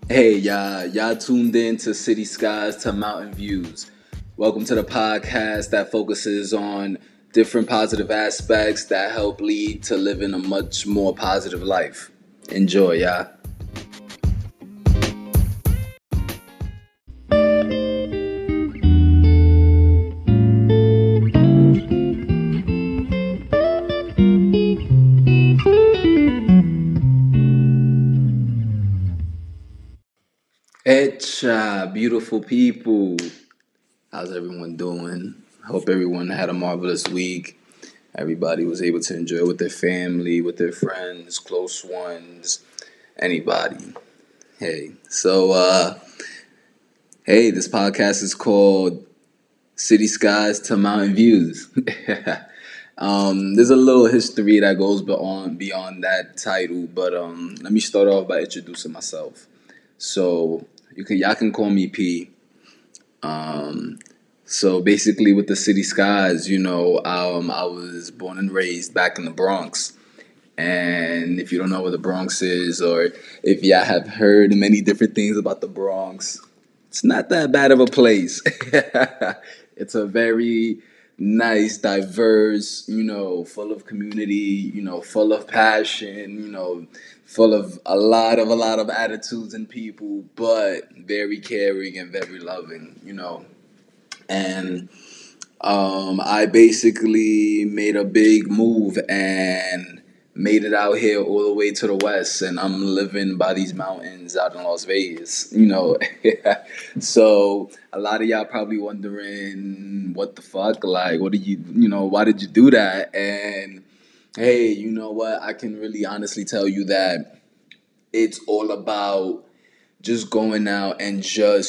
Hey, y'all tuned in to City Skies to Mountain Views. Welcome to the podcast that focuses on different positive aspects that help lead to living a much more positive life. Enjoy, y'all. Etcha, beautiful people. How's everyone doing? Hope everyone had a marvelous week. Everybody was able to enjoy with their family, with their friends, close ones, anybody. Hey, this podcast is called City Skies to Mountain Views. There's a little history that goes beyond that title, but let me start off by introducing myself. So y'all can call me P. Um, so basically, with the City Skies, I was born and raised back in the Bronx. And if you don't know where the Bronx is, or if y'all have heard many different things about the Bronx, it's not that bad of a place. It's a very nice, diverse, full of community, full of passion, full of a lot of attitudes and people, but very caring and very loving. And I basically made a big move and made it out here all the way to the west, and I'm living by these mountains out in Las Vegas. So a lot of y'all probably wondering what the fuck, like, what did why did you do that? And hey, you know what? I can really honestly tell you that it's all about just going out and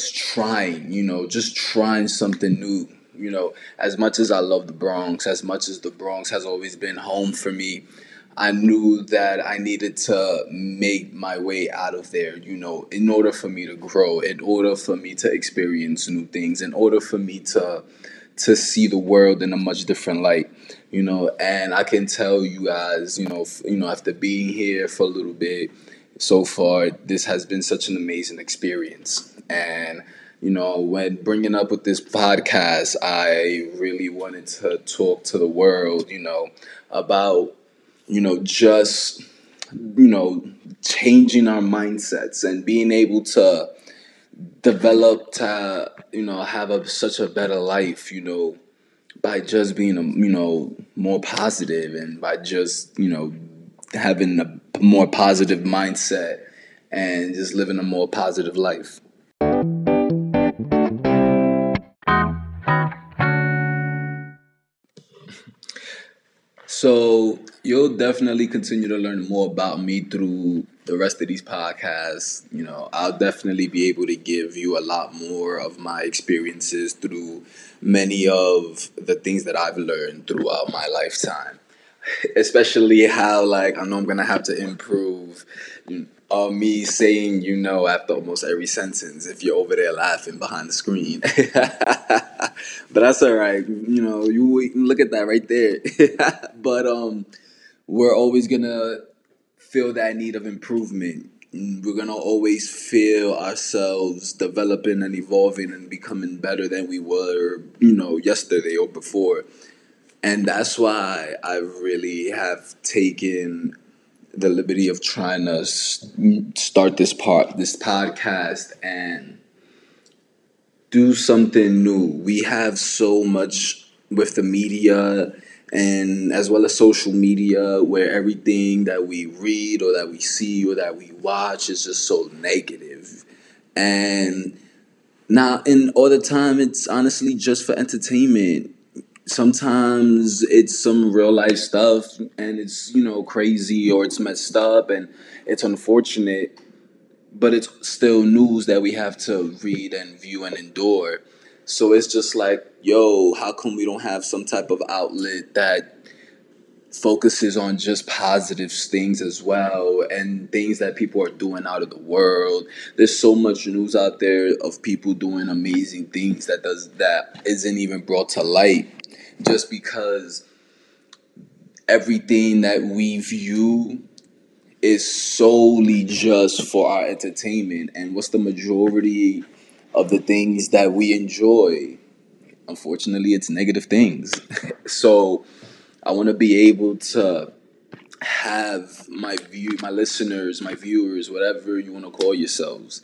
just trying something new. As much as I love the Bronx, as much as the Bronx has always been home for me, I knew that I needed to make my way out of there, in order for me to grow, in order for me to experience new things, in order for me to see the world in a much different light. And I can tell you guys, after being here for a little bit so far, this has been such an amazing experience. And when bringing up with this podcast, I really wanted to talk to the world, about just changing our mindsets and being able to develop to have such a better life, by just being more positive, and by just having a more positive mindset and just living a more positive life. So you'll definitely continue to learn more about me through the rest of these podcasts. I'll definitely be able to give you a lot more of my experiences through many of the things that I've learned throughout my lifetime. Especially how, like, I know I'm gonna have to improve me saying after almost every sentence if you're over there laughing behind the screen. But that's all right. You look at that right there. But we're always gonna feel that need of improvement. We're gonna always feel ourselves developing and evolving and becoming better than we were, yesterday or before. And that's why I really have taken the liberty of trying to start this podcast, and do something new. We have so much with the media, and as well as social media, where everything that we read or that we see or that we watch is just so negative. And now, in all the time, it's honestly just for entertainment. Sometimes it's some real life stuff, and it's crazy, or it's messed up, and it's unfortunate, but it's still news that we have to read and view and endure. So it's just like, yo, how come we don't have some type of outlet that focuses on just positive things as well, and things that people are doing out of the world? There's so much news out there of people doing amazing things that isn't even brought to light, just because everything that we view is solely just for our entertainment. And what's the majority of the things that we enjoy? Unfortunately, it's negative things. So I want to be able to have my listeners, my viewers, whatever you want to call yourselves,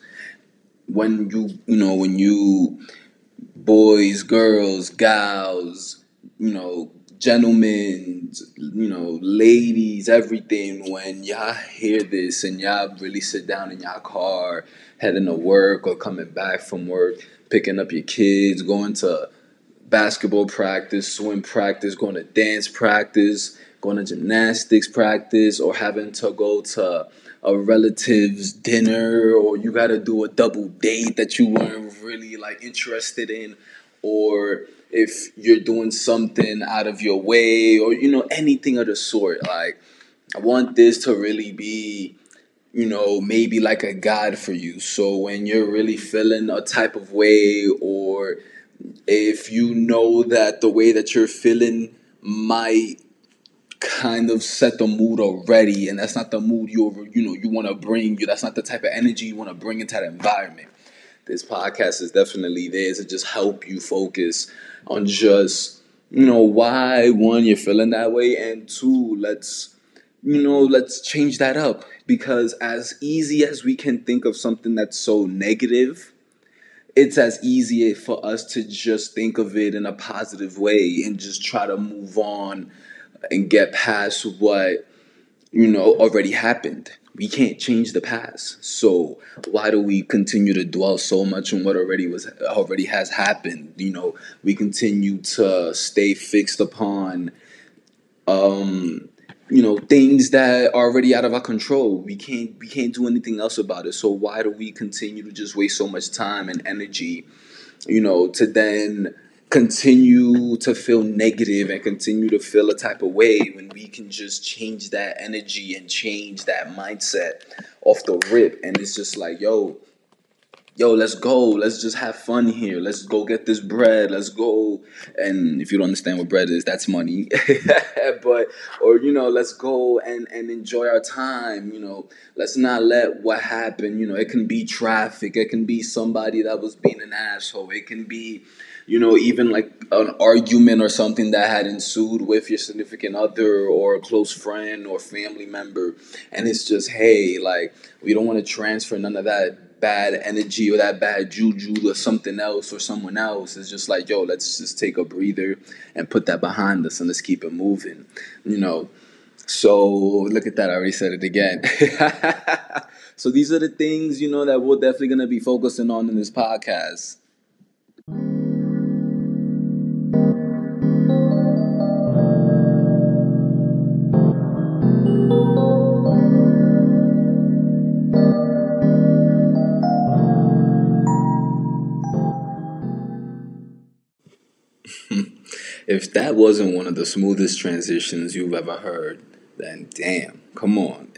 when you boys, girls, gals, gentlemen, ladies, everything, when y'all hear this and y'all really sit down in y'all car, heading to work or coming back from work, picking up your kids, going to basketball practice, swim practice, going to dance practice, going to gymnastics practice, or having to go to a relative's dinner, or you got to do a double date that you weren't really like interested in, or if you're doing something out of your way, or anything of the sort. Like, I want this to really be maybe like a guide for you. So when you're really feeling a type of way, or if you know that the way that you're feeling might kind of set the mood already, and that's not the mood you want to bring, that's not the type of energy you want to bring into that environment, this podcast is definitely there to just help you focus on just why, one, you're feeling that way, and two, let's change that up. Because as easy as we can think of something that's so negative, it's as easy for us to just think of it in a positive way and just try to move on and get past what already happened. We can't change the past, so why do we continue to dwell so much on what already has happened? We continue to stay fixed upon things that are already out of our control. We can't do anything else about it. So why do we continue to just waste so much time and energy, to then continue to feel negative and continue to feel a type of way, when we can just change that energy and change that mindset off the rip? And it's just like, yo, let's go. Let's just have fun here. Let's go get this bread. Let's go. And if you don't understand what bread is, that's money. But, or, let's go and enjoy our time. Let's not let what happened, it can be traffic. It can be somebody that was being an asshole. It can be, even like an argument or something that had ensued with your significant other or a close friend or family member. And it's just, hey, like, we don't want to transfer none of that bad energy or that bad juju to something else or someone else. It's just like, yo, let's just take a breather and put that behind us and let's keep it moving. So look at that, I already said it again. So these are the things that we're definitely going to be focusing on in this podcast. If that wasn't one of the smoothest transitions you've ever heard, then damn, come on.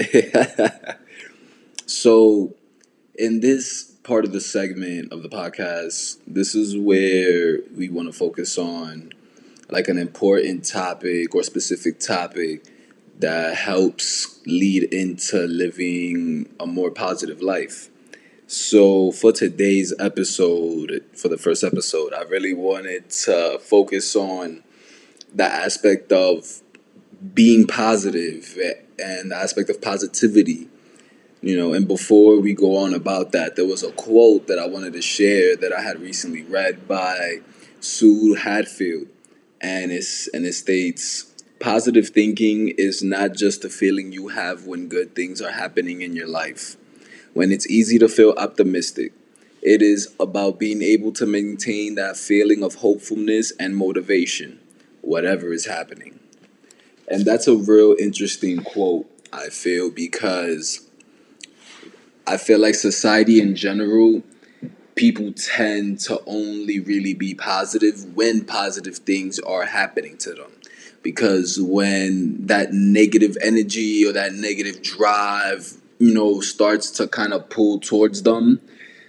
So, in this part of the segment of the podcast, this is where we want to focus on like an important topic or specific topic that helps lead into living a more positive life. So, for today's episode, for the first episode, I really wanted to focus on the aspect of being positive and the aspect of positivity. And before we go on about that, there was a quote that I wanted to share that I had recently read by Sue Hadfield, and it states, "Positive thinking is not just a feeling you have when good things are happening in your life. When it's easy to feel optimistic, it is about being able to maintain that feeling of hopefulness and motivation, whatever is happening." And that's a real interesting quote, I feel, because I feel like society in general, people tend to only really be positive when positive things are happening to them. Because when that negative energy or that negative drive, starts to kind of pull towards them,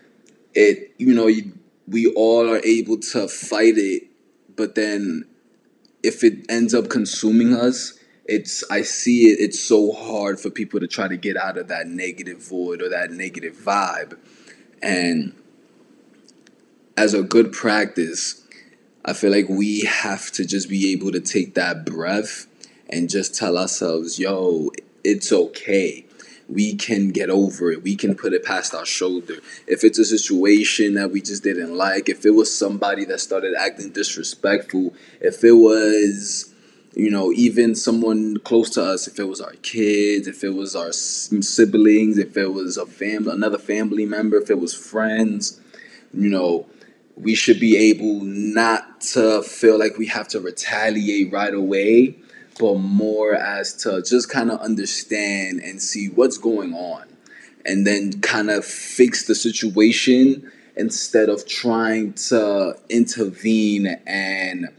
we all are able to fight it. But then if it ends up consuming us, I see it, it's so hard for people to try to get out of that negative void or that negative vibe. And as a good practice, I feel like we have to just be able to take that breath and just tell ourselves, yo, it's okay. We can get over it. We can put it past our shoulder. If it's a situation that we just didn't like, if it was somebody that started acting disrespectful, if it was, even someone close to us, if it was our kids, if it was our siblings, if it was another family member, if it was friends, you know, we should be able not to feel like we have to retaliate right away, but more as to just kind of understand and see what's going on and then kind of fix the situation instead of trying to intervene and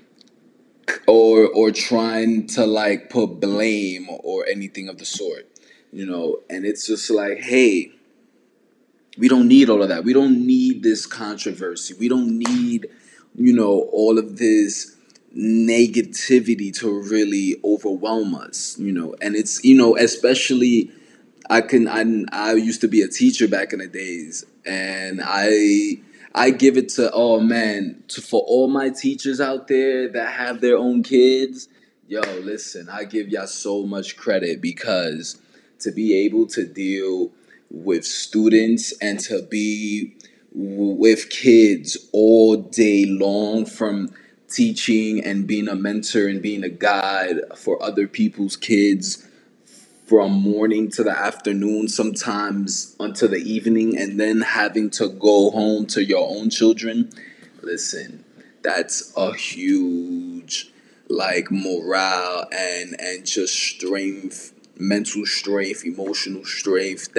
or trying to like put blame or anything of the sort, and it's just like, hey, we don't need all of that. We don't need this controversy. We don't need, all of this negativity to really overwhelm us, And it's, especially I used to be a teacher back in the days, and I give it to, oh man, for all my teachers out there that have their own kids, yo, listen, I give y'all so much credit, because to be able to deal with students and to be with kids all day long, from teaching and being a mentor and being a guide for other people's kids from morning to the afternoon, sometimes until the evening, and then having to go home to your own children. Listen, that's a huge like morale and just strength, mental strength, emotional strength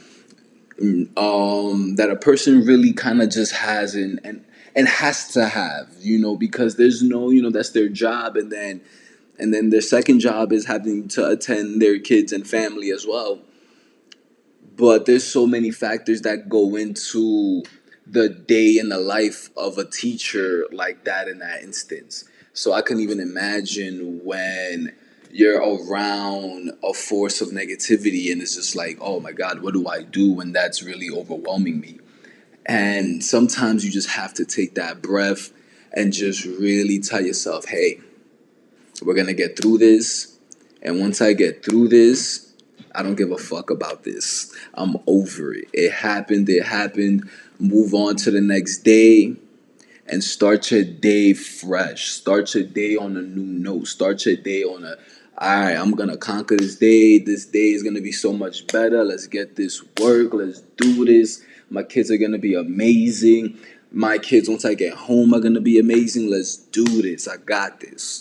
that a person really kind of just has and has to have, because there's no, that's their job, and then their second job is having to attend their kids and family as well. But there's so many factors that go into the day in the life of a teacher like that in that instance. So I can even imagine when you're around a force of negativity and it's just like, oh my God, what do I do when that's really overwhelming me? And sometimes you just have to take that breath and just really tell yourself, hey, we're going to get through this. And once I get through this, I don't give a fuck about this. I'm over it. It happened. It happened. Move on to the next day and start your day fresh. Start your day on a new note. Start your day on all right, I'm going to conquer this day. This day is going to be so much better. Let's get this work. Let's do this. My kids are going to be amazing. My kids, once I get home, are going to be amazing. Let's do this. I got this.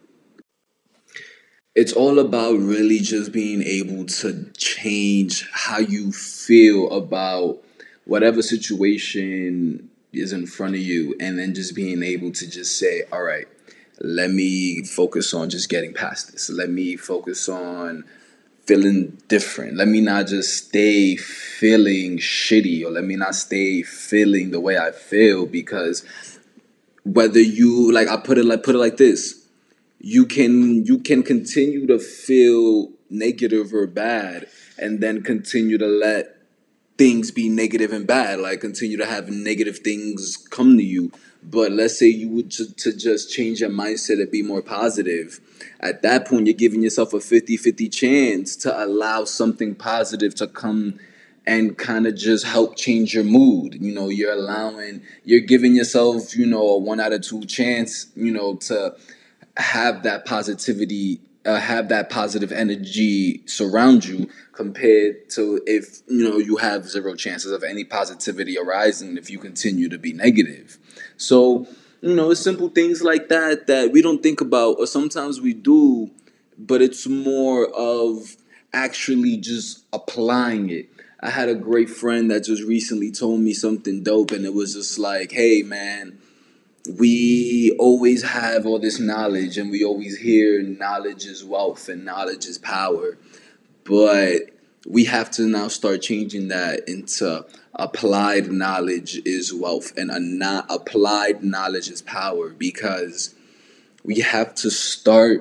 It's all about really just being able to change how you feel about whatever situation is in front of you, and then just being able to just say, all right, let me focus on just getting past this. Let me focus on feeling different. Let me not just stay feeling shitty, or let me not stay feeling the way I feel, because whether you like, I put it like this, you can continue to feel negative or bad, and then continue to let things be negative and bad, like continue to have negative things come to you. But let's say you would to just change your mindset and be more positive. At that point, you're giving yourself a 50-50 chance to allow something positive to come and kind of just help change your mood. You're giving yourself, a 1 out of 2 chance, to have that positivity, have that positive energy surround you, compared to if you have zero chances of any positivity arising if you continue to be negative. So it's simple things like that we don't think about, or sometimes we do, but it's more of actually just applying it. I had a great friend that just recently told me something dope, and it was just like, hey man, we always have all this knowledge, and we always hear knowledge is wealth and knowledge is power. But we have to now start changing that into applied knowledge is wealth, and a not applied knowledge is power, because we have to start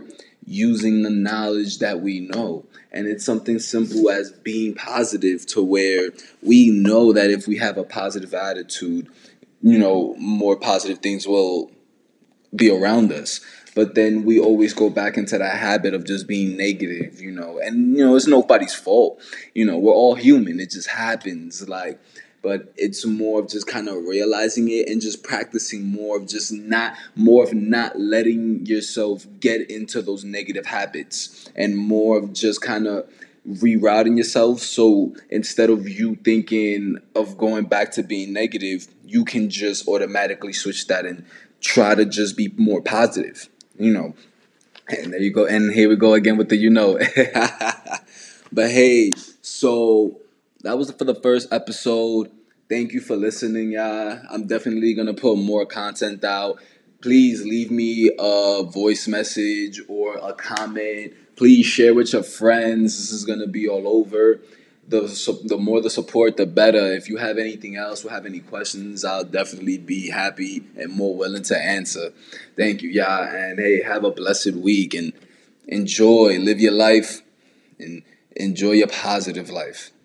using the knowledge that we know. And it's something simple as being positive, to where we know that if we have a positive attitude, more positive things will be around us. But then we always go back into that habit of just being negative, and it's nobody's fault. We're all human. It just happens. But it's more of just kind of realizing it and just practicing more of not letting yourself get into those negative habits, and more of just kind of rerouting yourself. So instead of you thinking of going back to being negative, you can just automatically switch that and try to just be more positive, And there you go. And here we go again with the. But hey, so that was for the first episode. Thank you for listening, y'all. I'm definitely going to put more content out. Please leave me a voice message or a comment. Please share with your friends. This is going to be all over. The more the support, the better. If you have anything else or have any questions, I'll definitely be happy and more willing to answer. Thank you, y'all. And hey, have a blessed week and live your life and enjoy your positive life.